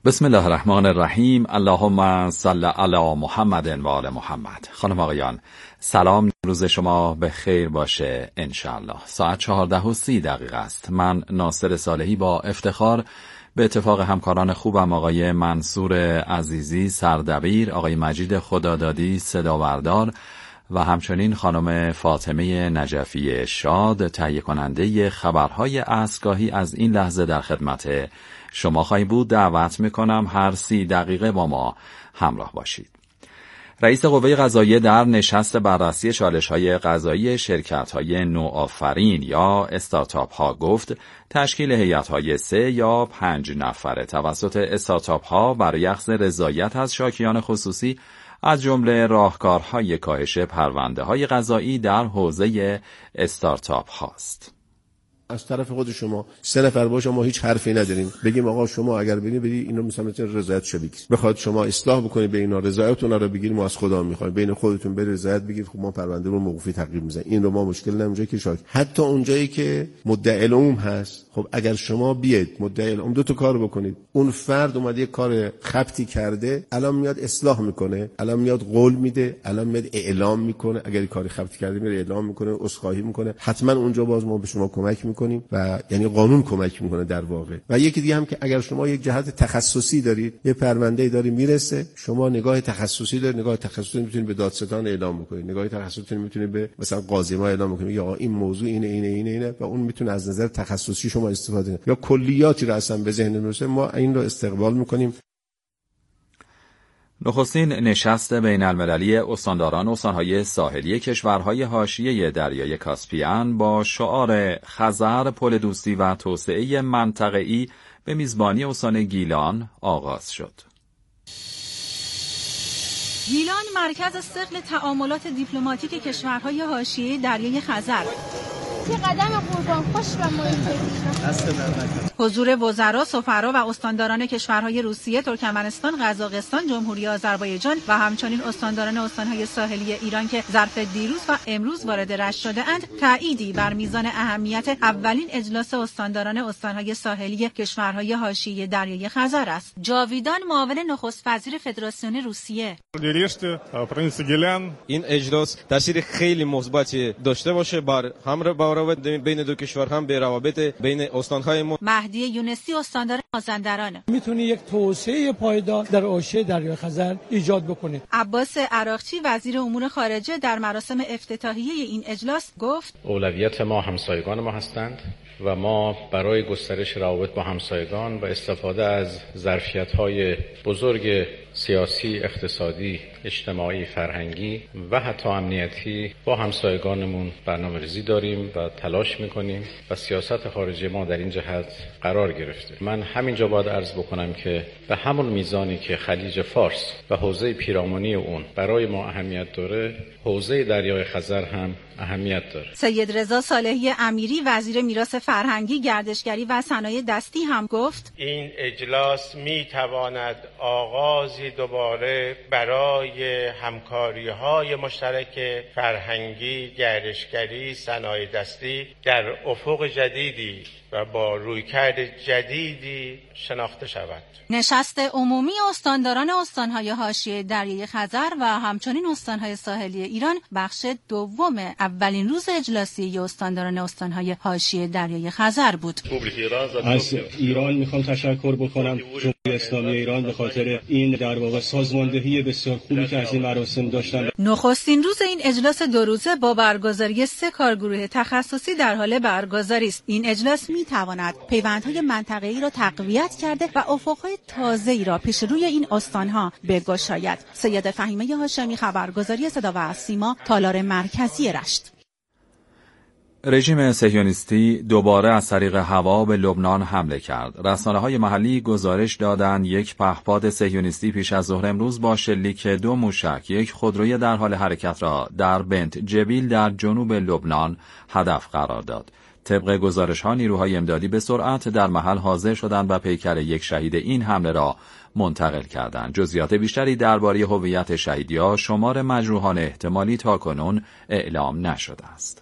بسم الله الرحمن الرحیم. اللهم صل علی محمد و آل محمد. خانم آقایان سلام، روز شما به خیر باشه انشاءالله. ساعت 14:30 است. من ناصر صالحی با افتخار به اتفاق همکاران خوبم آقای منصور عزیزی سردبیر، آقای مجید خدادادی صداوردار و همچنین خانم فاطمه نجفی شاد تهیه کننده خبرهای عصرگاهی از این لحظه در خدمت شما خواهیم بود. دعوت میکنم هر 30 دقیقه با ما همراه باشید. رئیس قوه قضاییه در نشست بررسی چالش‌های قضایی شرکت‌های نوآفرین یا استارتاپ‌ها گفت تشکیل هیئت‌های 3 یا 5 نفره توسط استارتاپ‌ها برای اخذ رضایت از شاکیان خصوصی از جمله راهکارهای کاهش پرونده‌های قضایی در حوزه استارتاپ هاست. از طرف خود شما 3 نفر باشه ما هیچ حرفی نداریم، بگیم آقا شما اگر بدید اینو مثلا رضایت شو بگید، بخواد شما اصلاح بکنید به اینا رضایتتون رو بگیریم، ما از خدا میخوایم بین خودتون به رضایت بگید، خب ما پرونده رو موقوفی تقریب میزنیم. این رو ما مشکل نمیشه که شاید حتی اونجایی که مدعی العموم هست، خب اگر شما بیاید مدعی العموم 2 تا کار بکنید، اون فرد اومده یک کار خبطی کرده، الان میاد اصلاح میکنه، الان میاد قول میده، الان میاد اعلام میکنه، اگر کاری خبطی کرده میاد اعلام میکنه، عذرخواهی میکنه، حتما اونجا باز ما به شما کمک میکنیم و یعنی قانون کمک میکنه در واقع. و یکی دیگه هم که اگر شما یک جهت تخصصی دارید، یه پرونده‌ای داری میرسه، شما نگاه تخصصی دارید، نگاه تخصصی میتونید به دادستان اعلام بکنید، نگاه تخصصی میتونید به مثلا قاضی ما اعلام بکنید یا این موضوع اینه و اون میتونه از نظر تخصصی شما استفاده کنه یا کلیاتی رو اصلا به ذهن میرسه، ما این رو استقبال میکنیم. نخستین نشست بین المللی استانداران استانهای ساحلی کشورهای حاشیه دریای کاسپیان با شعار خزر پل دوستی و توسعه منطقه‌ای به میزبانی استان گیلان آغاز شد. گیلان مرکز ثقل تعاملات دیپلماتیک کشورهای حاشیه دریای خزر. قدم قربان خوش و حضور وزرا، سفرا و استانداران کشورهای روسیه، ترکمنستان، قزاقستان، جمهوری آذربایجان و همچنین استانداران استانهای ساحلی ایران که ظرف دیروز و امروز وارد رشت شده‌اند، تأییدی بر میزان اهمیت اولین اجلاس استانداران استانهای ساحلی کشورهای حاشیه دریای خزر است. جاویدان، معاون نخست وزیر فدراسیون روسیه: این اجلاس تاثیر خیلی مثبتی داشته باشه بر هم روابط بین دو کشور، هم به روابط بین استانهای ما. مهدی یونسی، استاندار مازندران: میتونه یک توسعه پایدار در حاشیه دریای خزر ایجاد بکنه. عباس عراقچی، وزیر امور خارجه، در مراسم افتتاحیه این اجلاس گفت اولویت ما همسایگان ما هستند و ما برای گسترش روابط با همسایگان و استفاده از ظرفیت‌های بزرگ سیاسی، اقتصادی، اجتماعی، فرهنگی و حتی امنیتی با همسایگانمون برنامه‌ریزی داریم و تلاش می‌کنیم و سیاست خارجی ما در این جهت قرار گرفته. من همینجا باید عرض بکنم که به همون میزانی که خلیج فارس و حوزه پیرامونی اون برای ما اهمیت داره، حوزه دریای خزر هم اهمیت داره. سید رضا صالحی امیری، وزیر میراث فرهنگی، گردشگری و صنایع دستی هم گفت این اجلاس میتواند آغازی دوباره برای همکاری‌های مشترک فرهنگی، گردشگری، صنایع دستی در افق جدیدی و با رویکرد جدیدی شناخته شود. نشست عمومی استانداران استانهای حاشیه دریای خزر و همچنین استانهای ساحلی ایران بخش دوم اولین روز اجلاسی استانداران استانهای حاشیه دریای خزر بود. از ایران میخوام تشکر بکنم، جمهوری اسلامی ایران، به خاطر این در واقع سازماندهی بسیار خوبی که از این مراسم داشتن. نخستین روز این اجلاس 2 روزه با برگزاری 3 کارگروه تخصصی در حال برگزاری است. این اجلاس میتواند پیوندهای منطقه‌ای را تقویت کرده و افقهای تازه‌ای را پیش روی این استانها بگشاید. سید فهیمه هاشمی، خبرگزاری صدا و سیما، تالار مرکزی رشت. رژیم صهیونیستی دوباره از طریق هوا به لبنان حمله کرد. رسانه‌های محلی گزارش دادند یک پهپاد صهیونیستی پیش از ظهر امروز با شلیک 2 موشک یک خودروی در حال حرکت را در بنت جبیل در جنوب لبنان هدف قرار داد. طبق گزارش‌ها نیروهای امدادی به سرعت در محل حاضر شدند و پیکر یک شهید این حمله را منتقل کردند. جزئیات بیشتری درباره هویت شهید یا شمار مجروحان احتمالی تاکنون اعلام نشده است.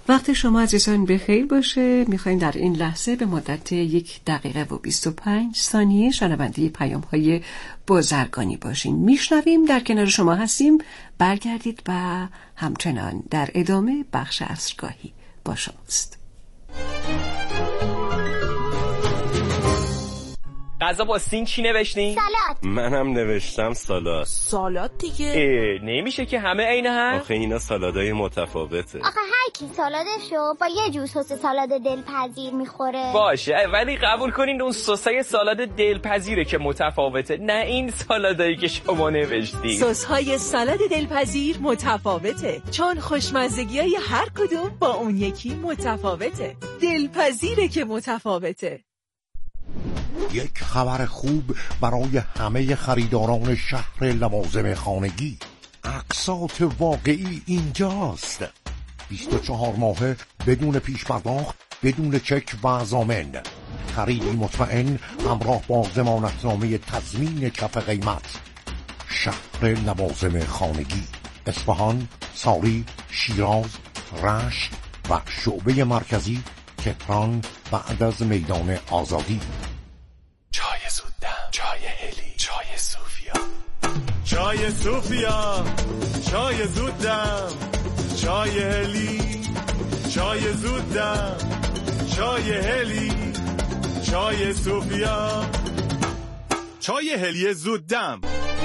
وقت شما عزیزان بخیر باشه. میخوایم در این لحظه به مدت 1 دقیقه و 25 ثانیه شنونده پیام‌های بازرگانی باشیم. میشنویم، در کنار شما هستیم. برگردید و همچنان در ادامه بخش عصرگاهی با شماست. غذا با سین چی نوشتین؟ سالاد. منم نوشتم سالاد. سالاد دیگه. نمیشه که همه عین هم. آخه اینا سالادای متفاوته. آخه هر کی سالادشو با یه جور سس سالاد دلپذیر میخوره. باشه، ولی قبول کنین اون سسای سالاد دلپذیره که متفاوته، نه این سالادایی که شما نوشتین. سس‌های سالاد دلپذیر متفاوته، چون خوشمزگی‌های هر کدوم با اون یکی متفاوته. دلپذیره که متفاوته. یک خبر خوب برای همه خریداران شهر لوازم خانگی. اقساط واقعی اینجاست. 24 ماهه بدون پیش پرداخت، بدون چک و ضامن. خریدی مطمئن همراه با ضمانتنامه تضمین کف قیمت. شهر لوازم خانگی، اصفهان، ساری، شیراز، رشت و شعبه مرکزی تهران بعد از میدان آزادی. چای زودم، چای هلی، چای صوفیا، چای صوفیا، چای زودم، چای هلی، چای زودم، چای هلی، چای صوفیا، چای هلی زودم.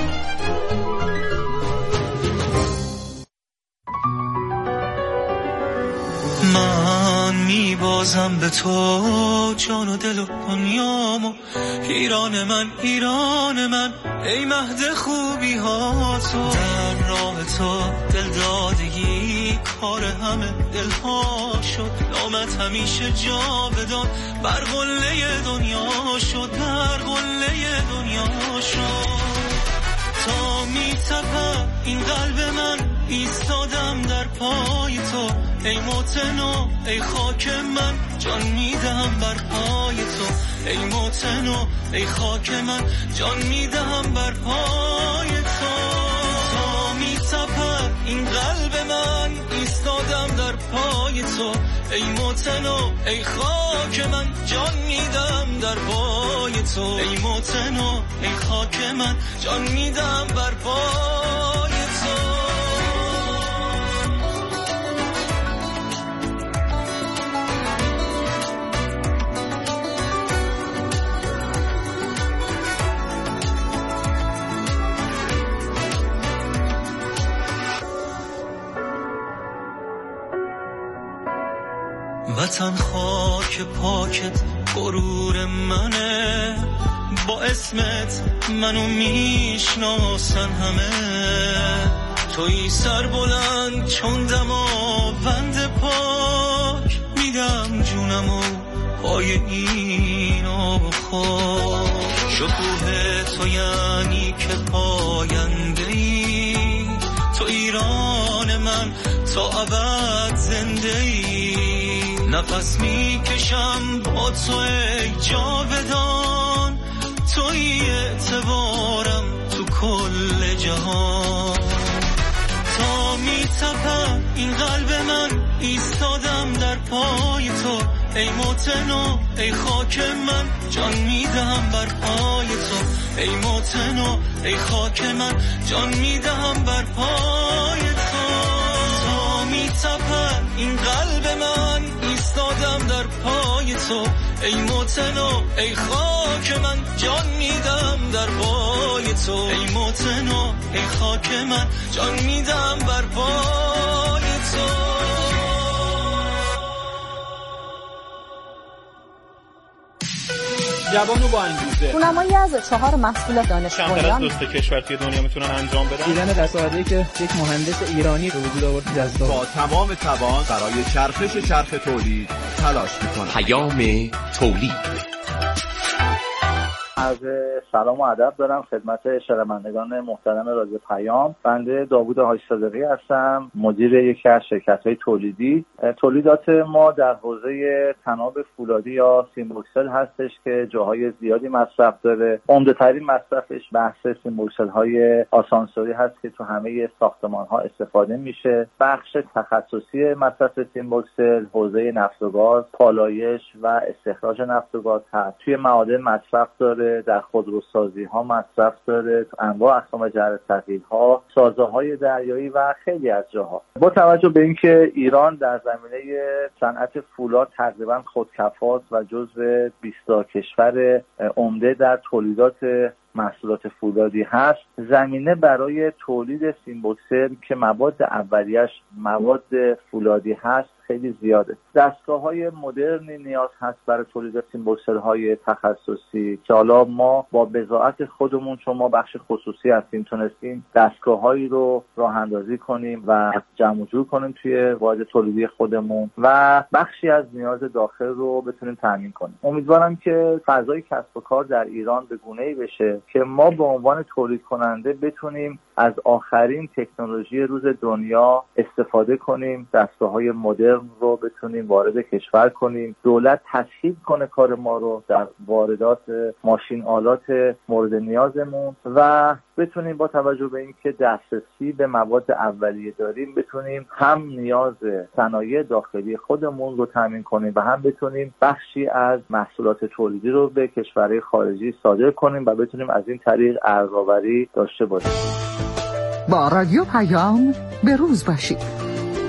من میبازم به تو جان و دل و دنیامو، ایران من، ایران من، ای مهد خوبی ها تو. در راه تو دل دادگی کار همه دل ها شد، نامت همیشه جاودان بر قله دنیا شد، بر قله دنیا شد. تا میتپد این قلب من ایستادم در پای تو، ای موطن و ای خاک من جان میدهم بر پای تو، ای موطن و ای خاک من جان میدهم بر پای تو. تا میتپد این قلب من ایستادم در پای تو، ای موطن و ای خاک من جان میدم در پای تو، ای موطن و ای خاک من جان میدم بر پای تو. وطن خاک پاکت غرور منه، با اسمت منو میشناسن همه. توی سر بلند چون دماوند پاک، میدم جونمو پای این آب خاک. شکوه تو یعنی که پاینده‌ای، تو ایران من تا ابد زنده‌ای. نفس میکشم با تو ای جاودان، توی اعتبارم تو کل جهان. تا میتپد این قلب من ایستادم در پای تو، ای موطن و ای خاک من جان میدهم بر پای تو، ای موطن و ای خاک من جان میدهم بر پای تو. تا میتپد این قلب من ایستادم در پای تو، ای موطن و ای خاک من جان میدم در پای تو، ای موطن و ای خاک من جان میدم بر پای تو. جوانو با انگیزه اونمایی از 4 محصول دانشگاهیان چند از دوست کشور توی دنیا میتونن انجام بدن. دیدن دستاوردی که یک مهندس ایرانی به وجود آورد جذاب، با تمام توان برای چرخش تولید تلاش میکنه. پیام تولید عرض سلام و ادب دارم خدمت شنوندگان محترم رادیو پیام. بنده داوود حاجی صادقی هستم، مدیر یکی از شرکت‌های تولیدی. تولیدات ما در حوزه طناب فولادی یا سیمبوکسل هستش که جاهای زیادی مصرف داره. عمده‌ترین مصرفش بحث سیمبوکسل‌های آسانسوری هست که تو همه ساختمان‌ها استفاده میشه. بخش تخصصی مصرف سیمبوکسل حوزه نفت و گاز، پالایش و استخراج نفت و گاز هست. توی معادن مصرف داره، در خودروسازی‌ها مصرف داره، تو انواع اقسام جهر ثقیل‌ها، سازه‌های دریایی و خیلی از جاها. با توجه به اینکه ایران در زمینه صنعت فولاد تقریبا خودکفاست و جزو 20 کشور عمده در تولیدات محصولات فولادی هست، زمینه برای تولید سیمبوکسل که مواد اولیه‌اش مواد فولادی هست خیلی زیاده. دستگاه‌های مدرنی نیاز هست برای تولید سیمبوکسل‌های تخصصی که حالا ما با بضاعت خودمون، چون ما بخش خصوصی هستیم، تونستیم دستگاه‌هایی رو راه اندازی کنیم و جمع جور کنیم توی واحد تولیدی خودمون و بخشی از نیاز داخل رو بتونیم تامین کنیم. امیدوارم که فضای کسب و کار در ایران به گونه‌ای بشه که ما به عنوان تولید کننده بتونیم از آخرین تکنولوژی روز دنیا استفاده کنیم، دستگاه‌های مدرن رو بتونیم وارد کشور کنیم، دولت تسهیل کنه کار ما رو در واردات ماشین آلات مورد نیازمون و بتونیم با توجه به اینکه دسترسی به مواد اولیه داریم بتونیم هم نیاز صنایع داخلی خودمون رو تامین کنیم و هم بتونیم بخشی از محصولات تولیدی رو به کشورهای خارجی صادر کنیم و بتونیم از این طریق ارزآوری داشته باشیم. با رادیو پیام به روز باشید.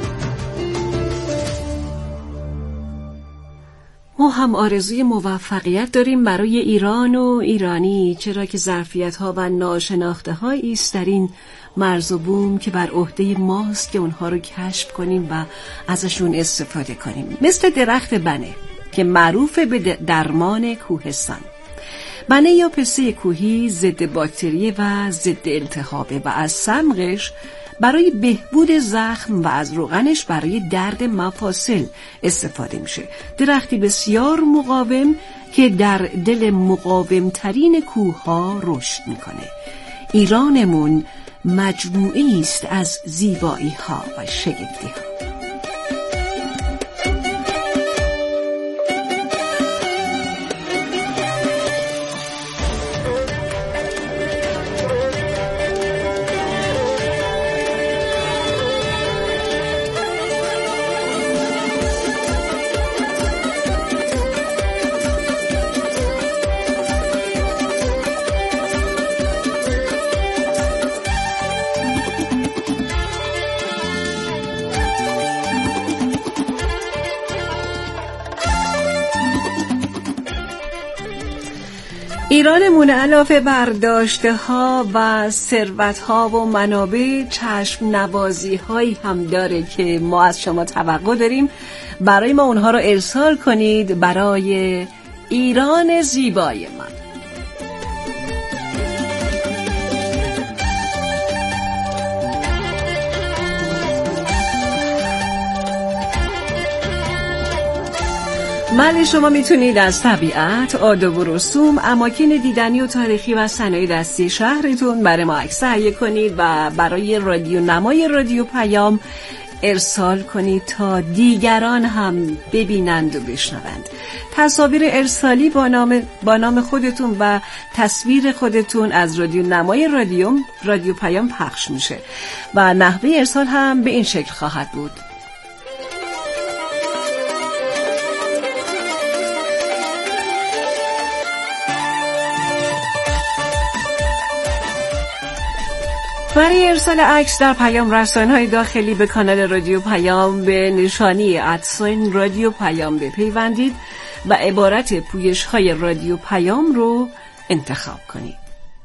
ما هم آرزوی موفقیت داریم برای ایران و ایرانی، چرا که ظرفیت‌ها و ناشناخته‌هایی است در این مرز و بوم که بر عهده ماست که اونها رو کشف کنیم و ازشون استفاده کنیم. مثل درخت بنه که معروف به درمان کوهستان. بنه یا پسته کوهی ضد باکتری و ضد التهابه و از صمغش برای بهبود زخم و از روغنش برای درد مفاصل استفاده میشه. درختی بسیار مقاوم که در دل مقاومترین کوه‌ها رشد میکنه. ایرانمون مجموعی است از زیبایی‌ها و شگفتی‌ها. ایرانمون علاوه بر داشته‌ها و ثروت‌ها و منابع، چشم نوازی‌هایی هم داره که ما از شما توقع داریم برای ما اونها رو ارسال کنید برای ایران زیبای ما. بله، شما میتونید از طبیعت، آداب و رسوم، اماکن دیدنی و تاریخی و صنایع دستی شهرتون برای ما عکس تهیه کنید و برای رادیو نمای رادیو پیام ارسال کنید تا دیگران هم ببینند و بشنوند. تصاویر ارسالی با نام خودتون و تصویر خودتون از رادیو نمای رادیو پیام پخش میشه و نحوه ارسال هم به این شکل خواهد بود. برای ارسال عکس در پیام رسانه‌های داخلی به کانال رادیو پیام به نشانی @رادیو پیام بپیوندید و عبارت پویش‌های رادیو پیام رو انتخاب کنید.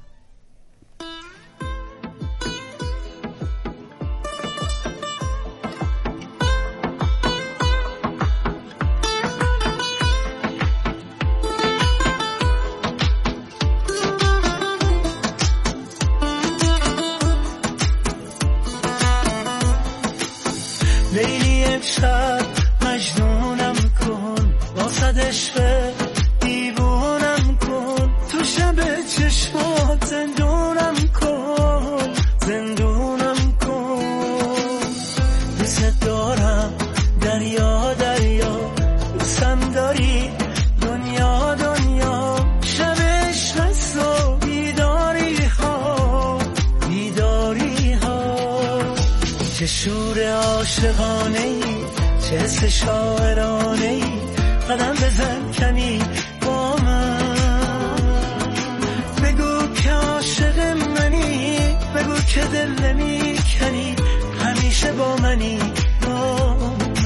لیلی امشب مجنونم کن، واسه عشق دیوونم کن، تو شب چشمات زندونم کن زندونم کن دوست دارم دریا دریا دوستم داری دنیا دنیا شبش هست و بیداری ها بیداری ها چه شور عاشقانه ای چه حس شاعرانه ای قدم بزن کمی با من بگو که عاشق منی بگو که دل نمی کنی همیشه با منی با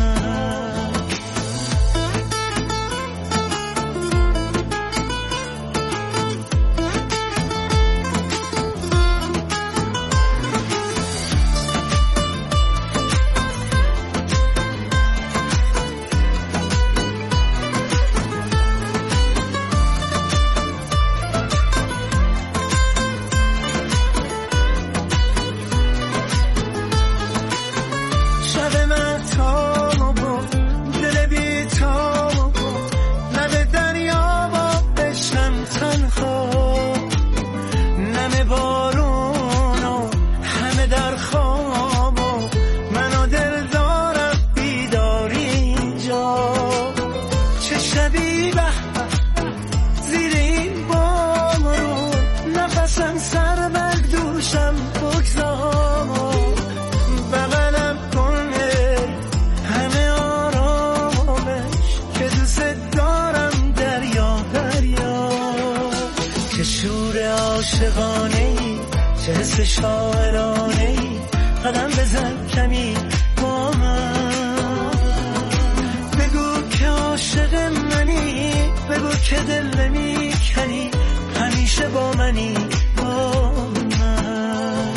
شاعرانه ای قدم بزن کمی با من بگو که عاشق منی بگو که دل نمی کنی همیشه با منی با من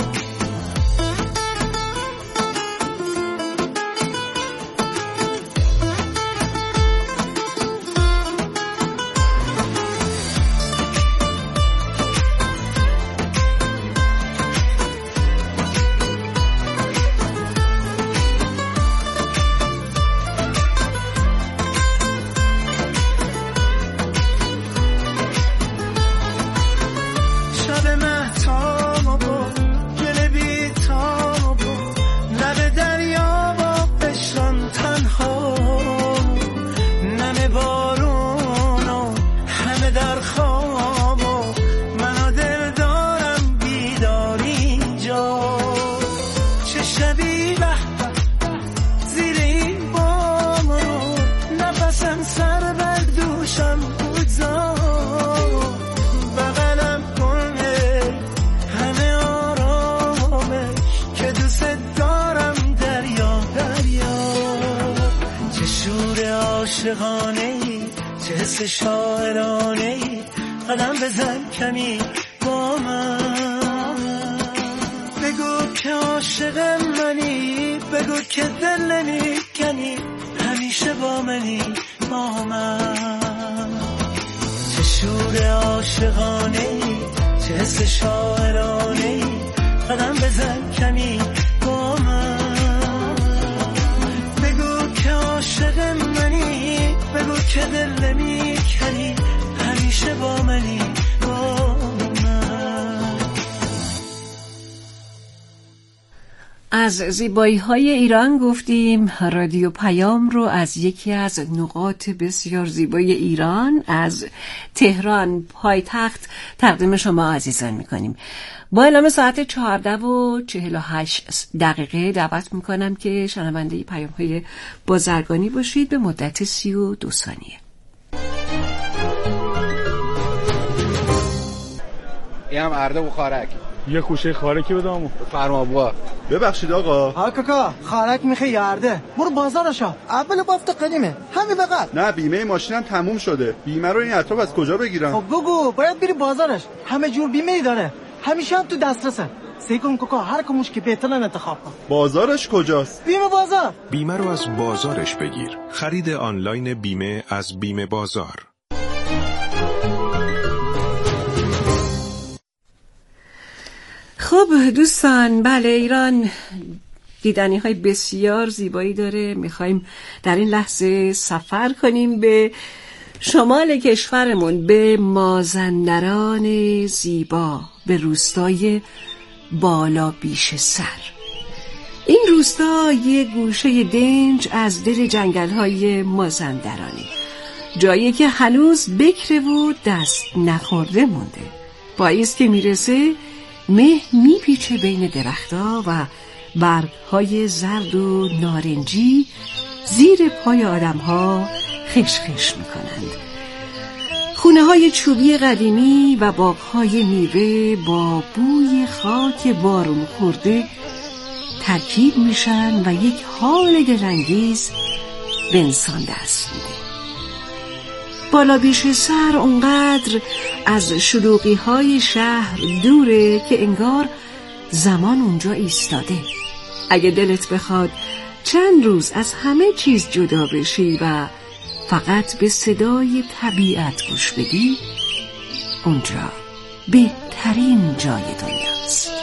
شاعرانه ای قدم بزن کمی با من بگو که عاشق منی بگو که دل نمی کنی همیشه با منی با من چه شور عاشقانه ای چه حس شاعرانه ای قدم بزن کمی با من بگو که عاشق منی بگو که دل نمی کنی همیشه با منی با من. از زیبایی‌های ایران گفتیم. رادیو پیام رو از یکی از نقاط بسیار زیبای ایران از تهران پایتخت تقدیم شما عزیزان می‌کنیم. با اعلام ساعت 14:48 دعوت می‌کنم که شنونده پیام‌های بازرگانی باشید به مدت 32 ثانیه. اینم ارده و خارک. یه کوشه خارکی بدامو. فرما بوا. ببخشید آقا. ها کاکا خارک میخوای یارده. برو بازارشا. اول بافت قدیمه. همین بغل. نه بیمه ماشینم تموم شده. بیمه رو این اطراف از کجا بگیرم؟ خب بگو باید بری بازارش. همه جور بیمه ای داره. همیشه هم تو دسترسه. سیکن کوکا هر کموش که بهترن انتخاب کن. بازارش کجاست؟ بیمه بازار. بیمه رو از بازارش بگیر. خرید آنلاین بیمه از بیمه بازار. خب دوستان، بله ایران دیدنی های بسیار زیبایی داره. میخوایم در این لحظه سفر کنیم به شمال کشورمون به مازندران زیبا، به روستای بالا بیش سر. این روستا یه گوشه دنج از دل جنگل‌های مازندرانی، جایی که هنوز بکره و دست نخورده مونده. پاییز که میرسه مه میپیچه بین درختها و برگ‌های زرد و نارنجی زیر پای آدم‌ها خشخش میکنند. خونه‌های چوبی قدیمی و باغ‌های میوه با بوی خاک بارون خورده ترکیب میشن و یک حال دلانگیز به انسان دست میده. بالا بیش سر اونقدر از شلوغی‌های شهر دوره که انگار زمان اونجا ایستاده. اگه دلت بخواد چند روز از همه چیز جدا بشی و فقط به صدای طبیعت گوش بدی، اونجا بهترین جای دنیاست.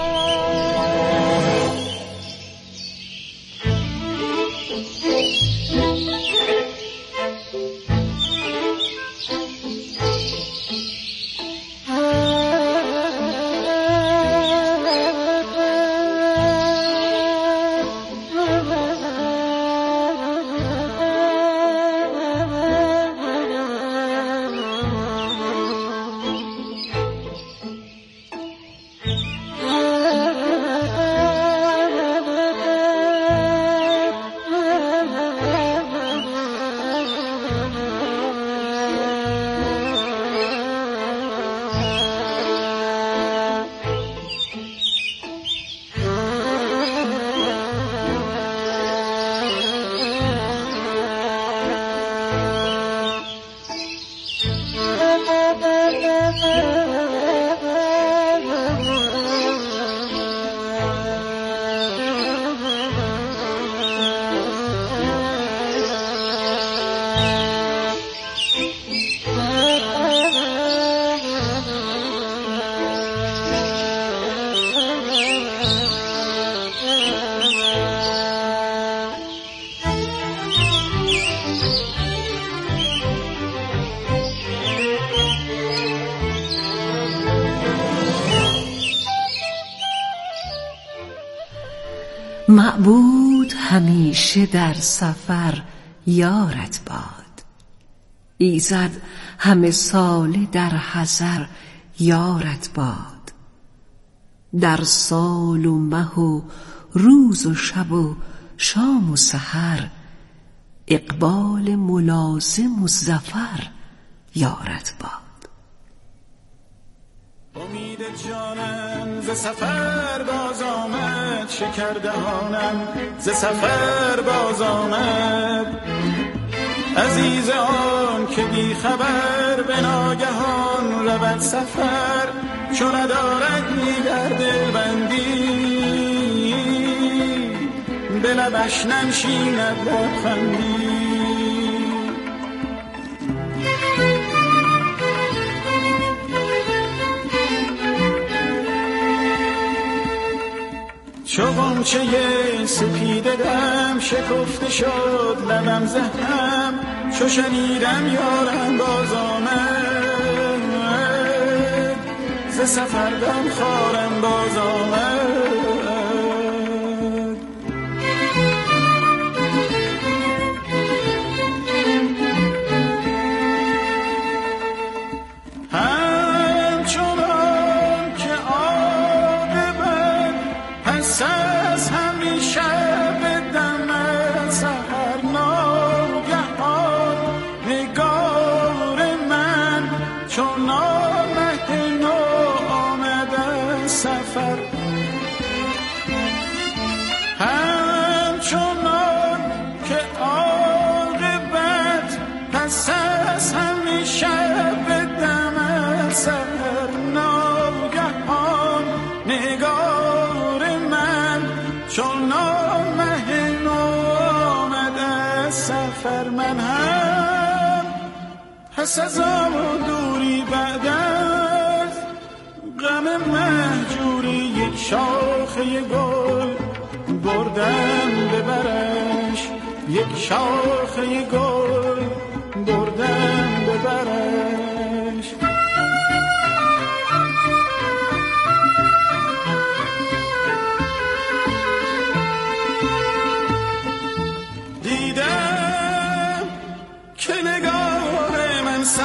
معبود همیشه در سفر یارت باد، ایزد همه ساله در حضر یارت باد. در سال و مه و روز و شب و شام و سحر، اقبال ملازم و ظفر یارت باد. امید جانم ز سفر باز آمد، شکر دهانم ز سفر باز آمد. عزیز آن که بی خبر به ناگهان رود سفر، چون ندارد دیگر دلبندی به لبش ننشیند لبخندی. چو غنچه سپید دم شکفته شد لبم زهم، چو شنیدم یارم باز آمد، ز سفر دم خارم باز آمد. من هم پس از آن دوری بعد از غم مهجوری، یک شاخه گل بردم ببرش، یک شاخه گل بردم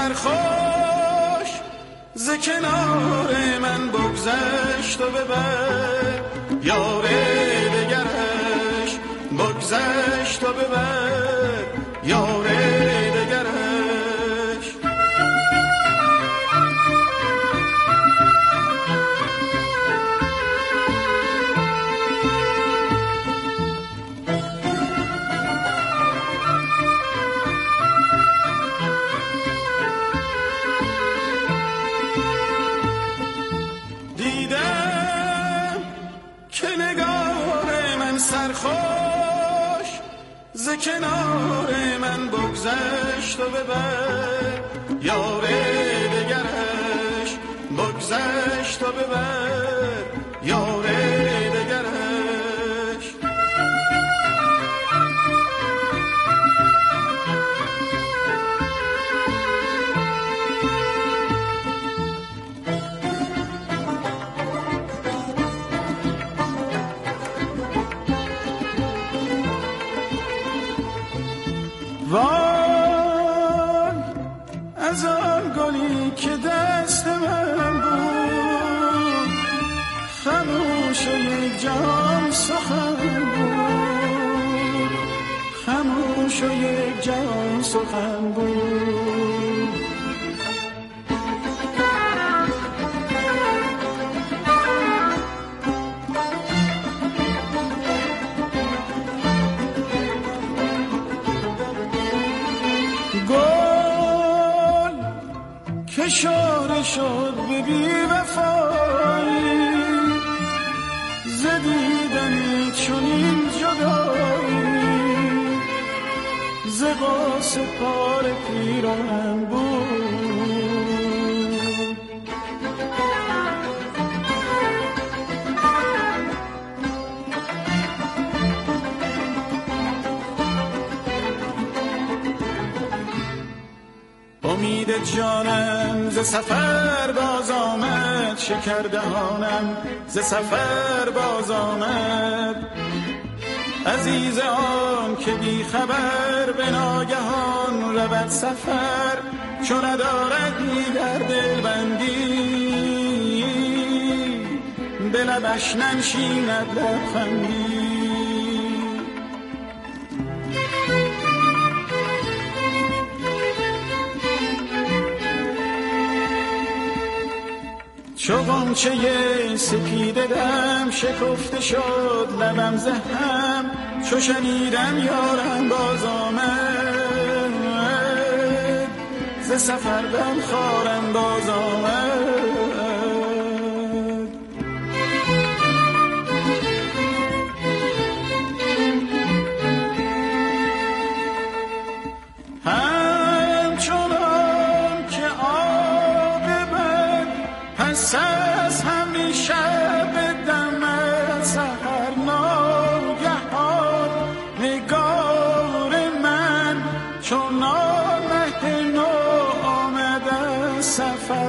سرخوش ز کنار من بگذشت و ببر یار دگرش بگذشت و ببر یار دگرش. سرخوش ز کنار من بگذشت و ببر یار دگرش بگذشت و ببر یار دگرش. وای از آن گلی که دست من بود خاموش و یک جهان سخن بود خاموش و یک جهان سخن بود. اشاره شد به بی وفایی ز دیدن چنین جدایی ز قاس پار پیران بود. امید جانم ز سفر باز آمد شکردهانم ز سفر باز آمد عزیز آن که بی خبر به ناگهان رود سفر چون ندارد در دل بندی به لبش ننشیند لبخندی. چو غنچه سپیده دم شکفته شد لبم ز هم چو شنیدم یارم باز آمد ز سفر دم خارم باز آمد. همچنان که عاقبت پس از همیشه به دم سحر ناگهان نگار من چون آمد نو آمده سفر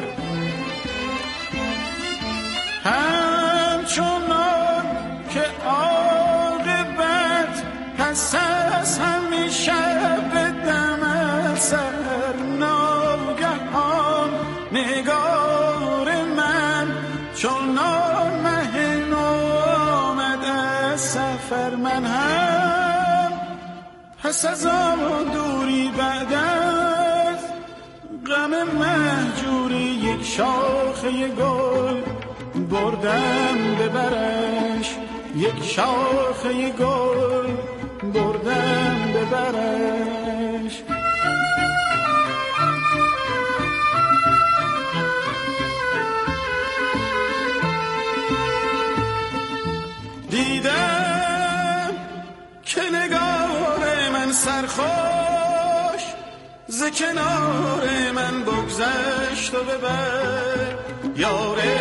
همچنان که عاقبت پس از همیشه به دم سحر ناگهان نگار من چون مه نو آمده سفر. من هم پس از آن دوری بعد از غم مهجوری یک شاخه گل بردم ببرش یک شاخه گل بردم ببرش. دیدم که نگار من سرخوش ز کنار من بگذشت و ببر یار